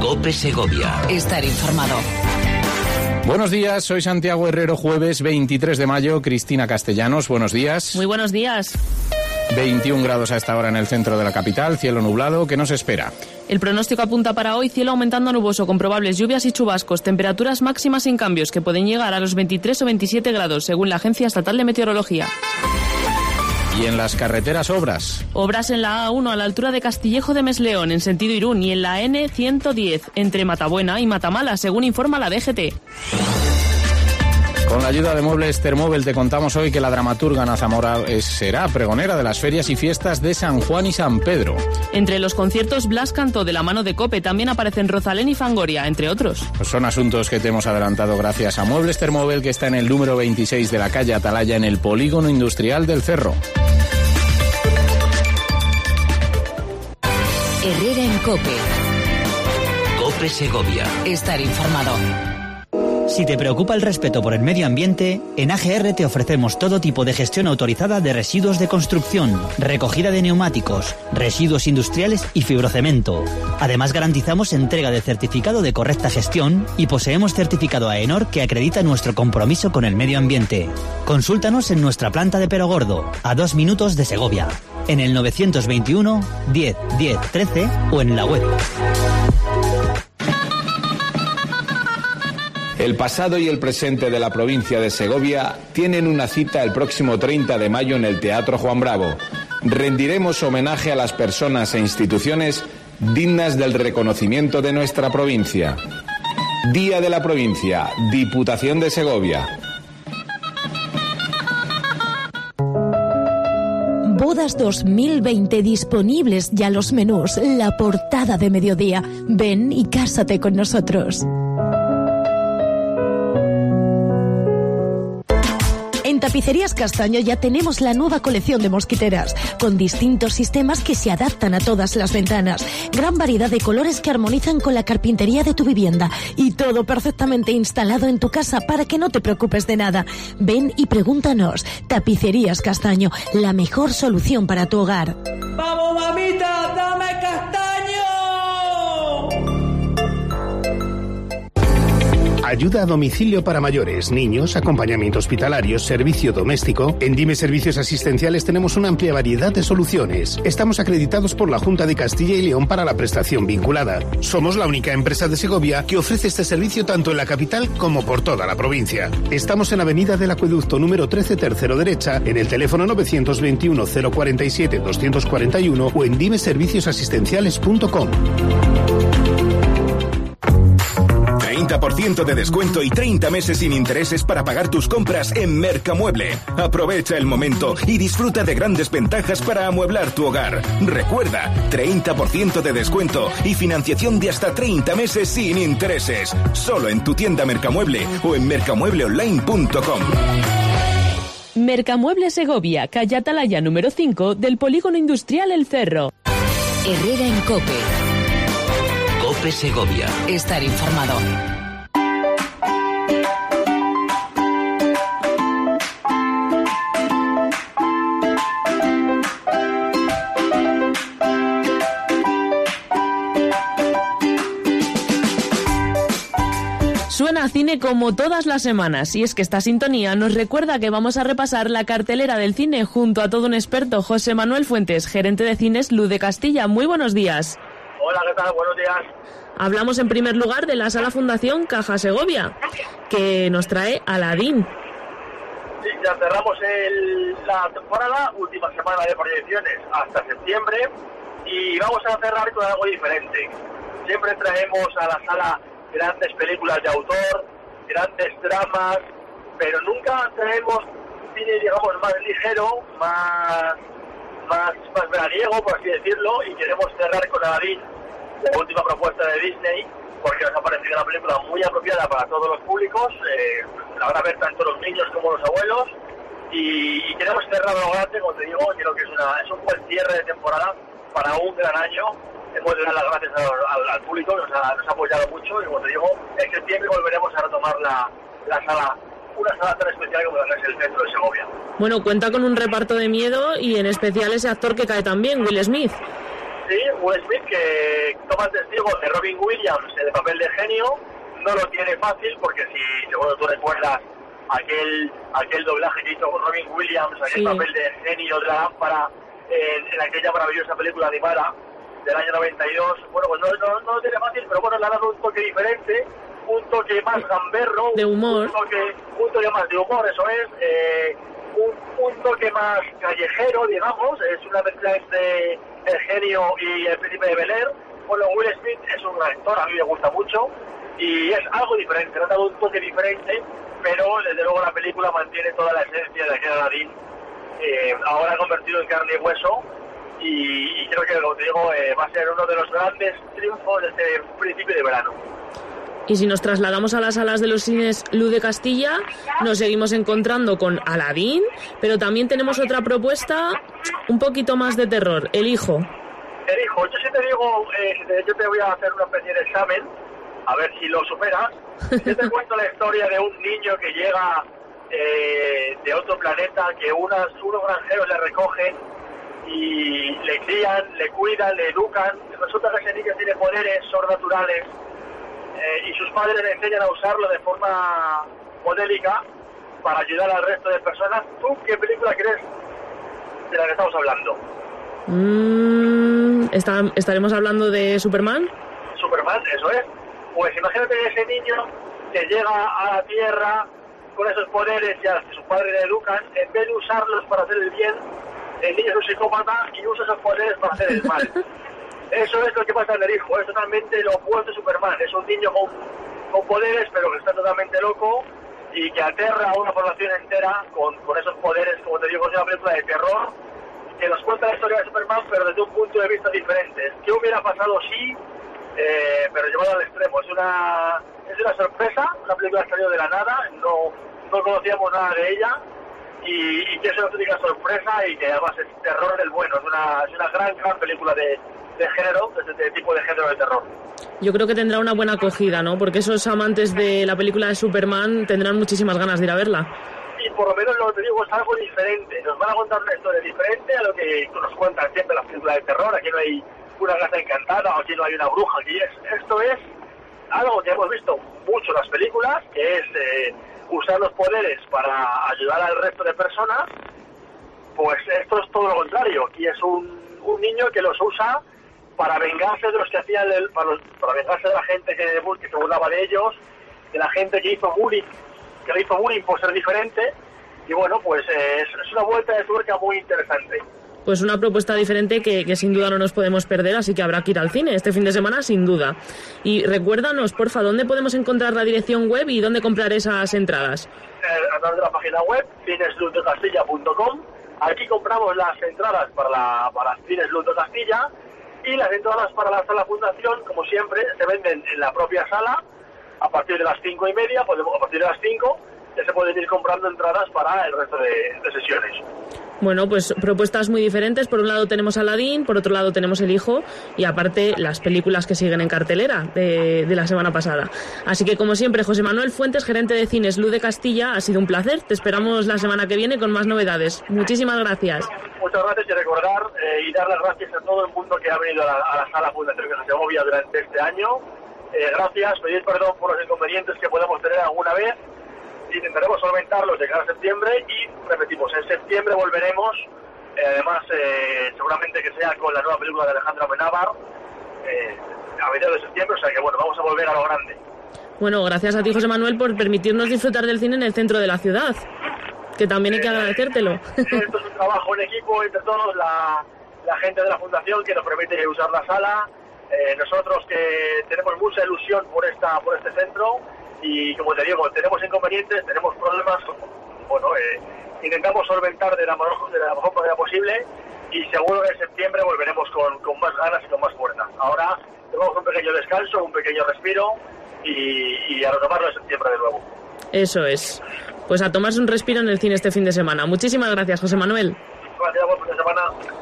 COPE Segovia. Estar informado. Buenos días, soy Santiago Herrero, jueves 23 de mayo. Cristina Castellanos, buenos días. Muy buenos días. 21 grados a esta hora en el centro de la capital, cielo nublado. ¿Qué nos espera? El pronóstico apunta para hoy cielo aumentando nuboso con probables lluvias y chubascos, temperaturas máximas sin cambios que pueden llegar a los 23 o 27 grados según la Agencia Estatal de Meteorología. ¿Y en las carreteras obras? Obras en la A1 a la altura de Castillejo de Mesleón en sentido Irún y en la N110 entre Matabuena y Matamala según informa la DGT. Con la ayuda de Muebles Termóvel te contamos hoy que la dramaturga Ana Zamora será pregonera de las ferias y fiestas de San Juan y San Pedro. Entre los conciertos Blas cantó de la mano de COPE, también aparecen Rosalén y Fangoria, entre otros. Pues son asuntos que te hemos adelantado gracias a Muebles Termóvel, que está en el número 26 de la calle Atalaya en el Polígono Industrial del Cerro. Herrera en COPE. COPE Segovia. Estar informado. Si te preocupa el respeto por el medio ambiente, en AGR te ofrecemos todo tipo de gestión autorizada de residuos de construcción, recogida de neumáticos, residuos industriales y fibrocemento. Además garantizamos entrega de certificado de correcta gestión y poseemos certificado AENOR que acredita nuestro compromiso con el medio ambiente. Consúltanos en nuestra planta de Perogordo, a 2 minutos de Segovia, en el 921 10 10 13 o en la web. El pasado y el presente de la provincia de Segovia tienen una cita el próximo 30 de mayo en el Teatro Juan Bravo. Rendiremos homenaje a las personas e instituciones dignas del reconocimiento de nuestra provincia. Día de la Provincia, Diputación de Segovia. Bodas 2020 disponibles ya los menús, la portada de mediodía. Ven y cásate con nosotros. En Tapicerías Castaño ya tenemos la nueva colección de mosquiteras, con distintos sistemas que se adaptan a todas las ventanas, gran variedad de colores que armonizan con la carpintería de tu vivienda y todo perfectamente instalado en tu casa para que no te preocupes de nada. Ven y pregúntanos. Tapicerías Castaño, la mejor solución para tu hogar. ¡Vamos, mamita, dame castaño! Ayuda a domicilio para mayores, niños, acompañamiento hospitalario, servicio doméstico. En Dime Servicios Asistenciales tenemos una amplia variedad de soluciones. Estamos acreditados por la Junta de Castilla y León para la prestación vinculada. Somos la única empresa de Segovia que ofrece este servicio tanto en la capital como por toda la provincia. Estamos en Avenida del Acueducto número 13, tercero derecha, en el teléfono 921 047 241 o en dimeserviciosasistenciales.com. 30% de descuento y 30 meses sin intereses para pagar tus compras en Mercamueble. Aprovecha el momento y disfruta de grandes ventajas para amueblar tu hogar. Recuerda, 30% de descuento y financiación de hasta 30 meses sin intereses. Solo en tu tienda Mercamueble o en mercamuebleonline.com. Mercamueble Segovia, calle Atalaya número 5 del Polígono Industrial El Cerro. Herrera en COPE. COPE Segovia. Estar informado. Suena a cine como todas las semanas, y es que esta sintonía nos recuerda que vamos a repasar la cartelera del cine junto a todo un experto, José Manuel Fuentes, gerente de cines Luz de Castilla. Muy buenos días. Hola, ¿qué tal? Buenos días. Hablamos en primer lugar de la Sala Fundación Caja Segovia, que nos trae Aladín. Sí, ya cerramos la temporada, última semana de proyecciones hasta septiembre, y vamos a cerrar con algo diferente. Siempre traemos a la sala grandes películas de autor, grandes dramas, pero nunca traemos cine, digamos, más ligero, más veraniego, por así decirlo, y queremos cerrar con Aladín, la última propuesta de Disney, porque nos ha parecido una película muy apropiada para todos los públicos, la van a ver tanto los niños como los abuelos, y queremos cerrar lo grande, como te digo, creo que es un buen cierre de temporada para un gran año. Hemos de dar las gracias al público que nos ha apoyado mucho, y como te digo, en septiembre volveremos a retomar la sala, una sala tan especial como la que es el centro de Segovia. Bueno, cuenta con un reparto de miedo y en especial ese actor que cae también, Will Smith. Sí, Sí, Will Smith, que toma testigo de Robin Williams en el papel de genio, no lo tiene fácil porque si seguro tú recuerdas aquel doblaje que hizo Robin Williams, aquel papel de genio de la lámpara en aquella maravillosa película animada del año 92, bueno, pues no lo tiene fácil, pero bueno, le ha dado un toque diferente, un toque más gamberro, de humor, un toque más de humor, eso es, un toque más callejero, digamos, es una mezcla entre el genio y el príncipe de Bel-Air. Bueno, Will Smith es un gran actor, a mí me gusta mucho, y es algo diferente, le ha dado un toque diferente, pero desde luego la película mantiene toda la esencia de aquel Aladdin, ahora convertido en carne y hueso, y creo que, como te digo, va a ser uno de los grandes triunfos de este principio de verano. Y si nos trasladamos a las salas de los cines Luz de Castilla, nos seguimos encontrando con Aladdin, pero también tenemos otra propuesta un poquito más de terror, El Hijo. El Hijo, yo si te digo, yo te voy a hacer una especie de examen, a ver si lo superas. Yo te cuento la historia de un niño que llega de otro planeta, que unos granjeros le recogen y le crían, le cuidan, le educan. Resulta que ese niño tiene poderes sobrenaturales y sus padres le enseñan a usarlo de forma modélica para ayudar al resto de personas. ¿Tú qué película crees de la que estamos hablando? ¿Estaremos hablando de Superman? Superman, eso es. Pues imagínate que ese niño que llega a la Tierra con esos poderes y a los que sus padres le educan, en vez de usarlos para hacer el bien, el niño es un psicópata y usa esos poderes para hacer el mal. Eso es lo que pasa en El Hijo, es totalmente lo opuesto de Superman. Es un niño con poderes, pero que está totalmente loco y que aterra a una población entera con esos poderes. Como te digo, es una película de terror que nos cuenta la historia de Superman, pero desde un punto de vista diferente. ¿Qué hubiera pasado si, pero llevado al extremo? Es una sorpresa, una película que salió de la nada, no conocíamos nada de ella, y que es una auténtica sorpresa y que además es terror del bueno. Es una gran película de género, de este tipo de género de terror. Yo creo que tendrá una buena acogida, ¿no? Porque esos amantes de la película de Superman tendrán muchísimas ganas de ir a verla. Y por lo menos lo que te digo es algo diferente. Nos van a contar una historia diferente a lo que nos cuentan siempre las películas de terror. Aquí no hay una casa encantada, o aquí no hay una bruja. Esto es algo que hemos visto mucho en las películas, que es usar los poderes para ayudar al resto de personas. Pues esto es todo lo contrario. Aquí es un niño que los usa para vengarse de los que hacían para vengarse de la gente que se burlaba de ellos, de la gente que le hizo bullying por ser diferente. Y bueno, pues es una vuelta de tuerca muy interesante. Pues una propuesta diferente que sin duda no nos podemos perder, así que habrá que ir al cine este fin de semana sin duda. Y recuérdanos, porfa, ¿dónde podemos encontrar la dirección web y dónde comprar esas entradas? A través de la página web cinesluzdecastilla.com. Aquí compramos las entradas para Cines Luz de Castilla, y las entradas para la sala fundación, como siempre, se venden en la propia sala a partir de las 5:30, a partir de las 5 ya se pueden ir comprando entradas para el resto de sesiones. Bueno, pues propuestas muy diferentes. Por un lado tenemos Aladdin, por otro lado tenemos El Hijo, y aparte las películas que siguen en cartelera de la semana pasada. Así que, como siempre, José Manuel Fuentes, gerente de Cines Luz de Castilla, ha sido un placer. Te esperamos la semana que viene con más novedades. Muchísimas gracias. Muchas gracias, y recordar y dar las gracias a todo el mundo que ha venido a la sala Fundación de Segovia durante este año. Gracias, pedir perdón por los inconvenientes que podemos tener alguna vez. Intentaremos solventarlos de cara a septiembre y, repetimos, en septiembre volveremos, además seguramente que sea con la nueva película de Alejandro Amenábar, a mediados de septiembre, o sea que bueno, vamos a volver a lo grande. Bueno, gracias a ti, José Manuel, por permitirnos disfrutar del cine en el centro de la ciudad, que también hay que agradecértelo. Esto es un trabajo en equipo entre todos, la gente de la Fundación que nos permite usar la sala, nosotros que tenemos mucha ilusión por este centro. Y como te digo, tenemos inconvenientes, tenemos problemas, bueno, intentamos solventar de la mejor manera posible, y seguro que en septiembre volveremos con más ganas y con más fuerza. Ahora tenemos un pequeño descanso, un pequeño respiro, y a retomarlo en septiembre de nuevo. Eso es. Pues a tomarse un respiro en el cine este fin de semana. Muchísimas gracias, José Manuel. Gracias, buen fin de semana.